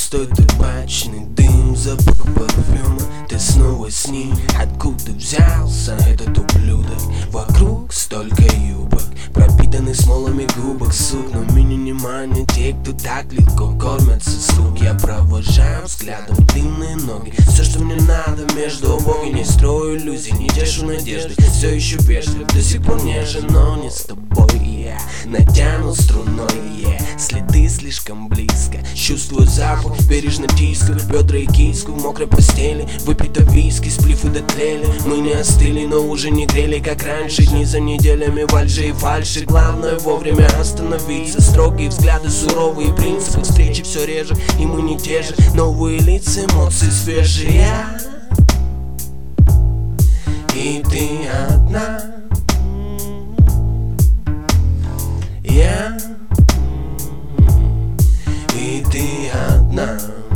Густой табачный дым, запах парфюма. Ты снова с ним, откуда взялся этот ублюдок? Вокруг столько юбок, пропитаны смолами губок сук. Но меня внимание те, кто так легко кормятся слуг. Я провожаю взглядом длинные ноги. Все, что мне надо между боги. Не строю иллюзий, не тешу надежды. Все еще вежлив, до сих пор нежен, но не с тобой. Я натяну струной, следы слишком близко. Чувствую запах, бережно тискаю бедра и киску в мокрой постели. Выпито виски, сплифы дотлели. Мы не остыли, но уже не грели, как раньше. Дни за неделями во лжи и фальши. Главное вовремя остановиться. Строгие взгляды, суровые принципы. Встречи все реже, и мы не те же. Новые лица, эмоции свежие. И ты одна. Я и ты одна.